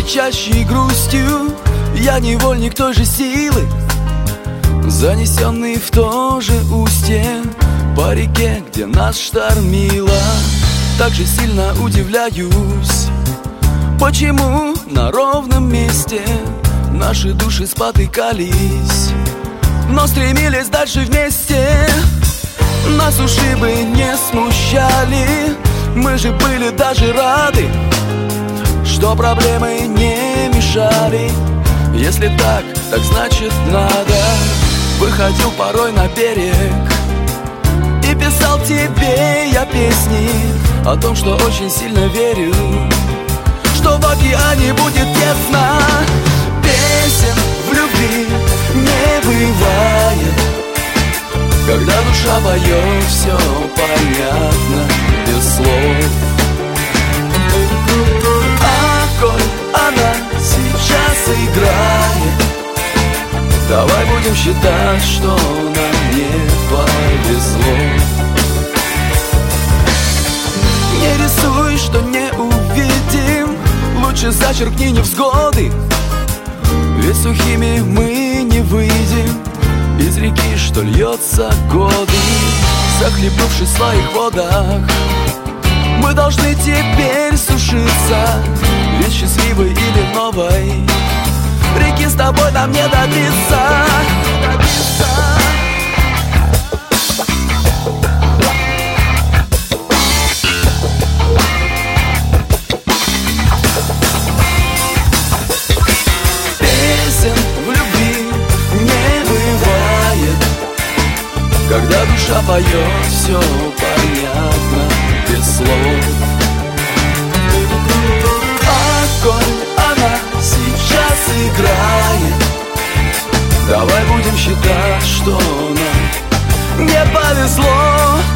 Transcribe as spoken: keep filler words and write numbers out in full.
кричащей грустью. Я невольник той же силы, занесенный в то же устье, по реке, где нас штормило. Так же сильно удивляюсь, почему на ровном месте наши души спотыкались, но стремились дальше вместе. Нас ушибы не смущали, мы же были даже рады, что проблемы не мешали. Если так, так значит надо. Выходил порой на берег и писал тебе я песни о том, что очень сильно верю, что в океане будет тесно. Песен в любви не бывает, когда душа поет, все понятно без слов. А коль она сейчас играет, давай будем считать, что нам не повезло. Не рисуй, что не увидим, лучше зачеркни невзгоды, ведь сухими мы не выйдем из реки, что льется годы. Захлебнувшись в своих водах, мы должны теперь сушиться, ведь счастливой или новой реки с тобой нам не добиться. Песен в любви не бывает, когда душа поет, все понятно без слов. А коль она сейчас играет, давай будем считать, что нам не повезло.